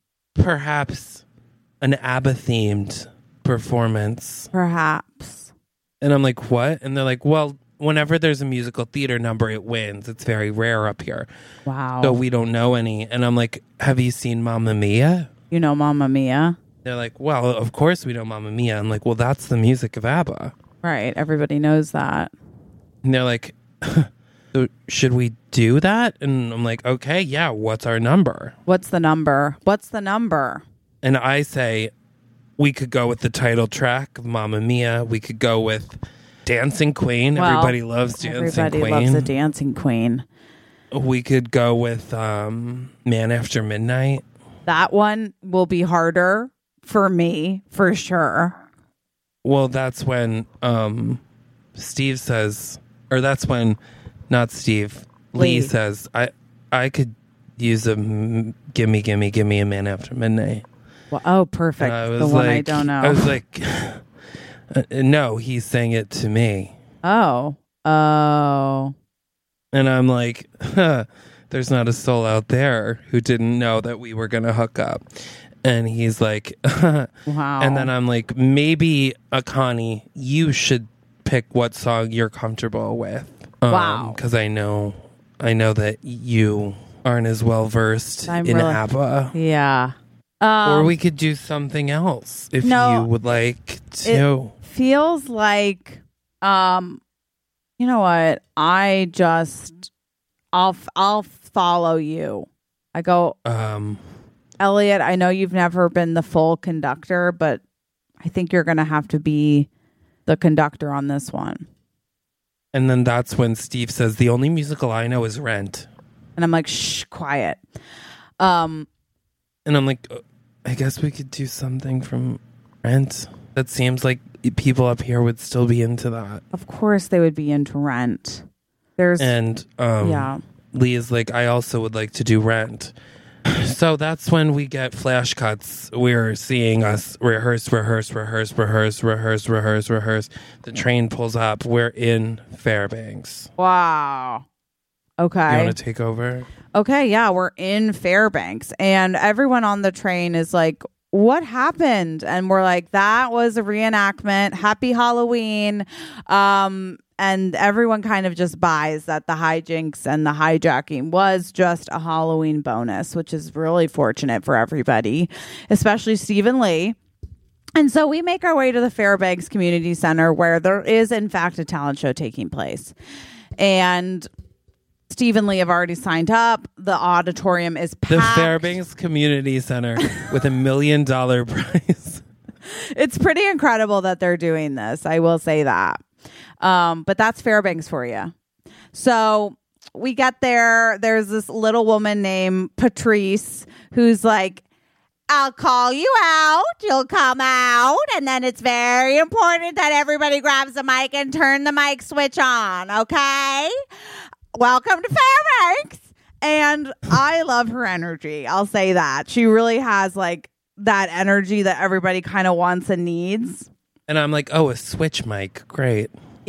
Perhaps an ABBA-themed performance. Perhaps. And I'm like, what? And they're like, well, whenever there's a musical theater number, it wins. It's very rare up here. Wow. So we don't know any. And I'm like, have you seen Mamma Mia? You know Mamma Mia? They're like, well, of course we know Mamma Mia. I'm like, well, that's the music of ABBA. Right. Everybody knows that. And they're like, so should we do that? And I'm like, okay, yeah, what's our number? What's the number? What's the number? And I say, we could go with the title track of Mamma Mia. We could go with Dancing Queen. Well, Everybody loves Dancing Everybody Queen. loves a dancing queen. We could go with um, Man After Midnight. That one will be harder for me, for sure. Well, that's when um, Steve says, or that's when, not Steve, Lee, Lee. says, I I could use a m- gimme, gimme, gimme a Man After Midnight. Well, oh, perfect. And I The was one like, I don't know. I was like, uh, no, he's saying it to me. oh. Oh. And I'm like, huh, there's not a soul out there who didn't know that we were going to hook up. And he's like, Wow. and then I'm like, maybe, uh, Connie, you should pick what song you're comfortable with. Um, Wow. Because I know, I know that you aren't as well versed I'm in really- ABBA. Yeah. Um, Or we could do something else if no, you would like to. feels like, um, you know what? I just, I'll, I'll follow you. I go, Um, Elliot, I know you've never been the full conductor, but I think you're going to have to be the conductor on this one. and then that's when Steve says, the only musical I know is Rent. And I'm like, shh, quiet. Um, And I'm like, uh, I guess we could do something from Rent. That seems like people up here would still be into that. of course they would be into Rent. There's, And um, yeah. Lee is like, I also would like to do Rent. So that's when we get flash cuts. We're seeing us rehearse, rehearse, rehearse, rehearse, rehearse, rehearse, rehearse. The train pulls up. We're in Fairbanks. Wow. You Okay. want to take over? Okay, yeah, we're in Fairbanks and everyone on the train is like, what happened? And we're like, that was a reenactment. Happy Halloween. Um, and everyone kind of just buys that the hijinks and the hijacking was just a Halloween bonus, which is really fortunate for everybody, especially Stephen Lee. And so we make our way to the Fairbanks Community Center where there is, in fact, a talent show taking place. And Steve and Lee have already signed up. The auditorium is packed. The Fairbanks Community Center with a million dollar prize. It's pretty incredible that they're doing this. I will say that. Um, but that's Fairbanks for you. So we get there. There's this little woman named Patrice who's like, I'll call you out. You'll come out. And then it's very important that everybody grabs the mic and turn the mic switch on. Okay? Welcome to Fairbanks. And I love her energy. I'll say that. She really has like that energy that everybody kind of wants and needs. And I'm like, oh, a switch mic. Great.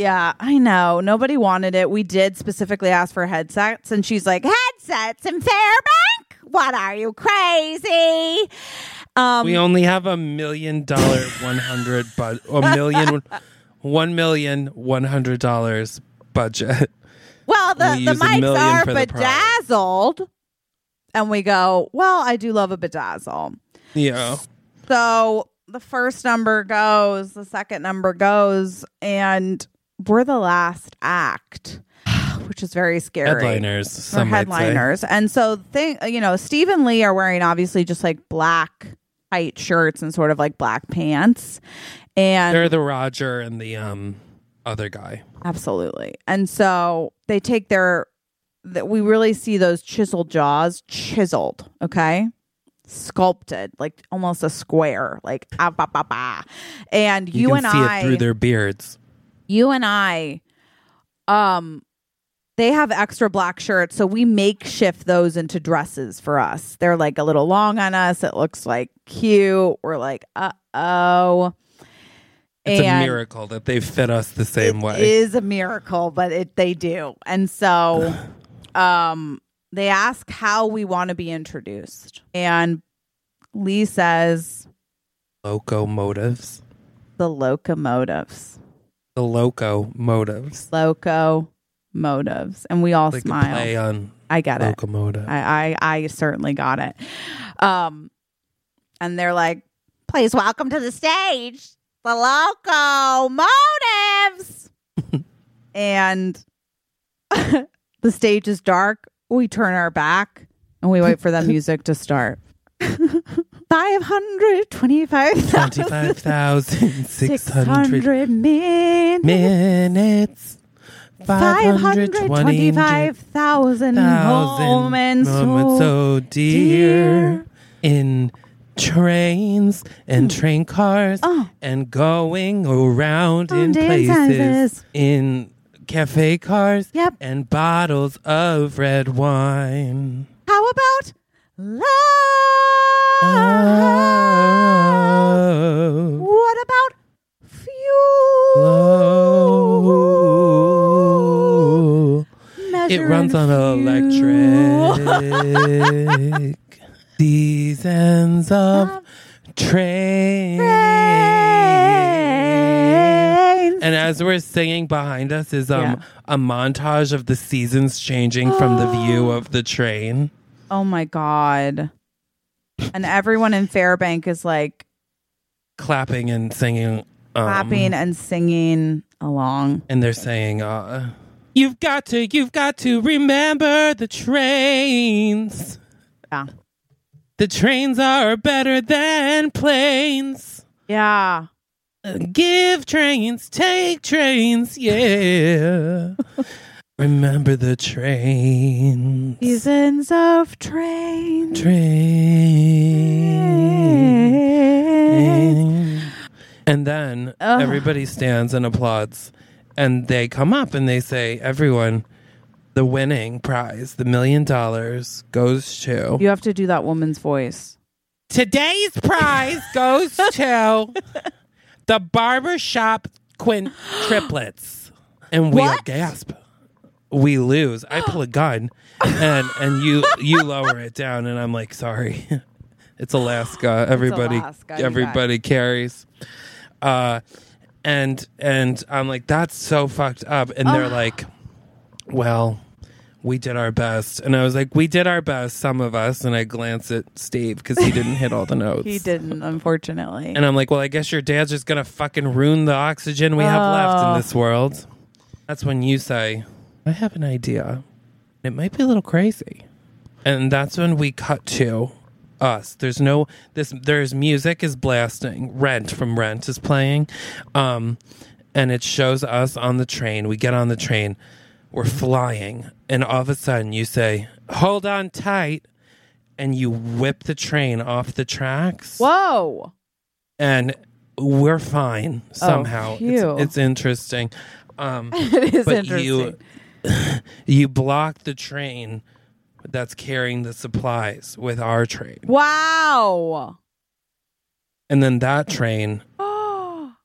Yeah, I know. Nobody wanted it. We did specifically ask for headsets, and she's like, headsets in Fairbank? What are you, crazy? Um, We only have a million dollar one hundred but a million one million one hundred dollars budget. well, the, we the use a mics million are for the prize. bedazzled. And we go, well, I do love a bedazzle. Yeah. So the first number goes, the second number goes, and we're the last act, which is very scary. Headliners. We're Some might say. headliners. And so, thing, you know, Steve and Lee are wearing obviously just like black tight shirts and sort of like black pants. And They're the Roger and the um other guy. absolutely. And so they take their, that we really see those chiseled jaws chiseled, okay? Sculpted, like almost a square, like ah, bah, bah, bah. And you, You and can see I it through their beards. you and I, um, they have extra black shirts, so we makeshift those into dresses for us. They're like a little long on us. It looks like cute. We're like, uh oh. It's a miracle that they fit us the same it way. It is a miracle, but it they do. And so um they ask how we want to be introduced. And Lee says Locomotives. the locomotives. The locomotives. Loco motives. And we all Like a smile. play on I get it. locomotive. I, I I certainly got it. Um and they're like, please welcome to the stage the locomotives. And the stage is dark. We turn our back and we wait for the music to start. Five hundred twenty-five thousand Twenty-five thousand six hundred minutes. minutes. Five hundred twenty-five thousand moments, moments so dear, dear. in trains and train cars Oh. and going around On in dance places houses. in cafe cars Yep. and bottles of red wine. How about love? Oh, What about fuel? oh. It Measuring runs on fuel. electric. Seasons of train. Trains. And as we're singing behind us is um Yeah. a montage of the seasons changing from the view of the train. Oh my God. And everyone in Fairbank is like Clapping and singing. Um, clapping and singing along. And they're saying, uh, you've got to, you've got to remember the trains. Yeah. The trains are better than planes. Yeah. Uh, give trains, take trains, yeah. Remember the trains. Seasons of trains. Train. And then Ugh. everybody stands and applauds. And they come up and they say, everyone, the winning prize, the million dollars, goes to... You have to do that woman's voice. Today's prize goes to the barbershop quint triplets. And we What? gasp. We lose. I pull a gun and and you you lower it down and I'm like, sorry. It's Alaska. Everybody Alaska, you everybody carries. Uh and and I'm like, that's so fucked up. And they're like, well, we did our best. And I was like, we did our best, some of us. And I glance at Steve because he didn't hit all the notes. He didn't, unfortunately. And I'm like, well, I guess your dad's just going to fucking ruin the oxygen we have left Oh. in this world. That's when you say, I have an idea. It might be a little crazy. And that's when we cut to us. There's no, this, there's music is blasting. Rent from Rent is playing. Um, and it shows us on the train. We get on the train. We're flying, and all of a sudden you say, hold on tight, and you whip the train off the tracks, Whoa. and we're fine somehow. phew. it's, it's interesting. Um, It is but interesting. you you block the train that's carrying the supplies with our train. Wow. And then that train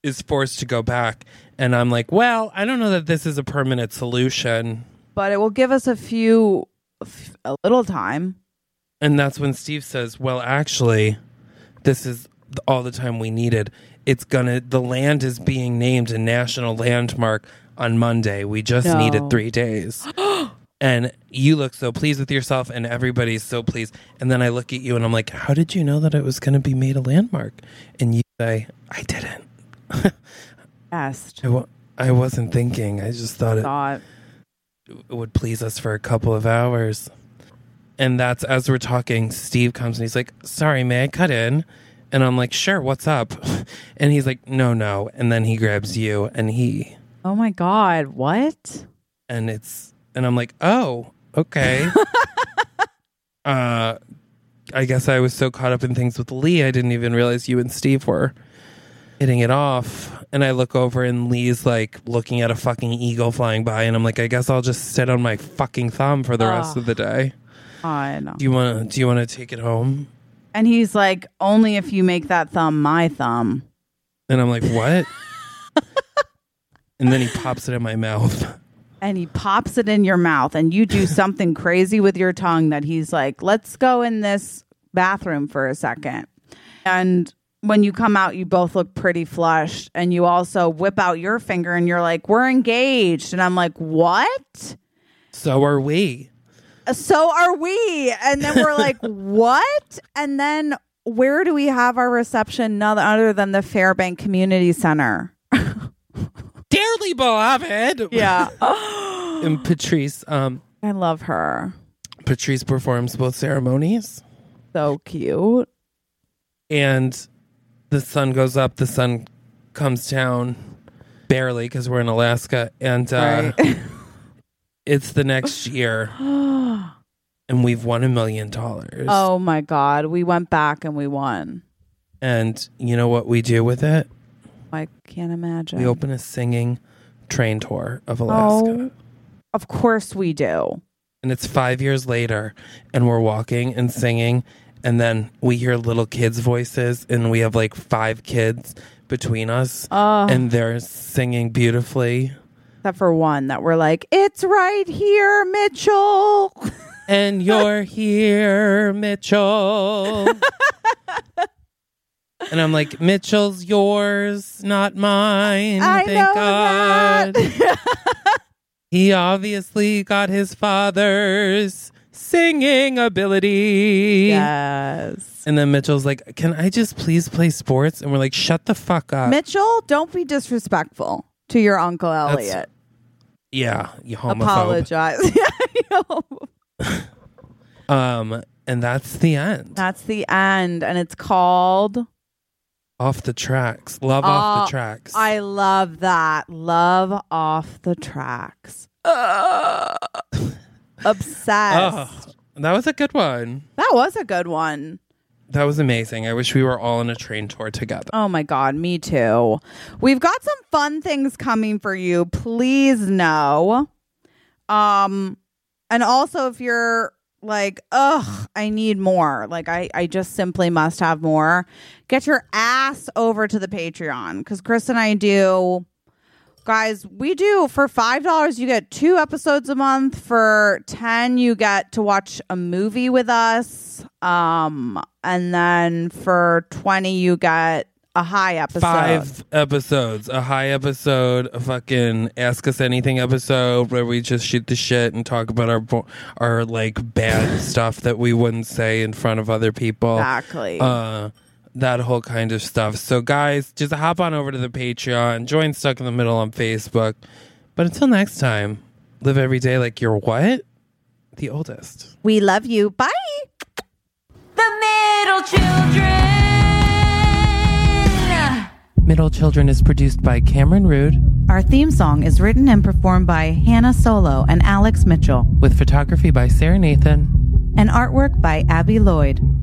is forced to go back. And I'm like, well, I don't know that this is a permanent solution. But it will give us a few, a little time. And that's when Steve says, well, actually, this is all the time we needed. It's gonna, the land is being named a national landmark on Monday. We just No. needed three days. And you look so pleased with yourself, and everybody's so pleased. And then I look at you and I'm like, how did you know that it was going to be made a landmark? And you say, I didn't. Yes. I, w- I wasn't thinking. I just thought it, Thought. it would please us for a couple of hours. And that's as we're talking, Steve comes and he's like, sorry, may I cut in? And I'm like, sure, what's up? And he's like, no, no. And then he grabs you and he, Oh my God. What? and it's, and I'm like, oh, okay. uh, I guess I was so caught up in things with Lee, I didn't even realize you and Steve were hitting it off. And I look over and Lee's like looking at a fucking eagle flying by, and I'm like, I guess I'll just sit on my fucking thumb for the rest Ugh. of the day. I know. Do you want to? Do you want to take it home? And he's like, only if you make that thumb my thumb. And I'm like, what? And then he pops it in my mouth. And he pops it in your mouth and you do something crazy with your tongue that he's like, let's go in this bathroom for a second. And when you come out, you both look pretty flushed. And you also whip out your finger and you're like, we're engaged. And I'm like, what? So are we. So are we. And then we're like, what? And then where do we have our reception none other than the Fairbank Community Center? Dearly beloved. Yeah. And Patrice, um, I love her. Patrice performs both ceremonies. So cute. And the sun goes up, the sun comes down barely because we're in Alaska. And uh, Right. it's the next year. And we've won a million dollars. Oh my God. We went back and we won. And you know what we do with it? I can't imagine. We open a singing train tour of Alaska. Oh, of course we do. And it's five years later, and we're walking and singing, and then we hear little kids' voices, and we have like five kids between us, Oh. and they're singing beautifully. Except for one that we're like, it's right here, Mitchell. And you're here, Mitchell. And I'm like, Mitchell's yours, not mine. I Thank know God. that. He obviously got his father's singing ability. Yes. And then Mitchell's like, can I just please play sports? And we're like, shut the fuck up. Mitchell, don't be disrespectful to your Uncle Elliot. Yeah, you homophobe. Apologize. Um, and that's the end. That's the end. And it's called Off the Tracks. Love Off Uh, the Tracks. I love that. Love Off the Tracks. Uh, obsessed. Oh, that was a good one. That was a good one. That was amazing. I wish we were all on a train tour together. Oh my God, me too. We've got some fun things coming for you. Please know. Um, and also if you're like, ugh, I need more. Like I, I just simply must have more. Get your ass over to the Patreon because Chris and I do. Guys, we do for five dollars you get two episodes a month. For ten you get to watch a movie with us. Um, and then for twenty you get a high episode. Five episodes. A high episode, a fucking Ask Us Anything episode where we just shoot the shit and talk about our bo- our like bad stuff that we wouldn't say in front of other people. Exactly. Uh that whole kind of stuff. So guys, just hop on over to the Patreon, join Stuck in the Middle on Facebook. But until next time, live every day like you're what? The oldest. We love you. Bye. The middle children. Middle Children is produced by Cameron Rude Our theme song is written and performed by Hannah Solo and Alex Mitchell, with photography by Sarah Nathan. and artwork by Abby Lloyd.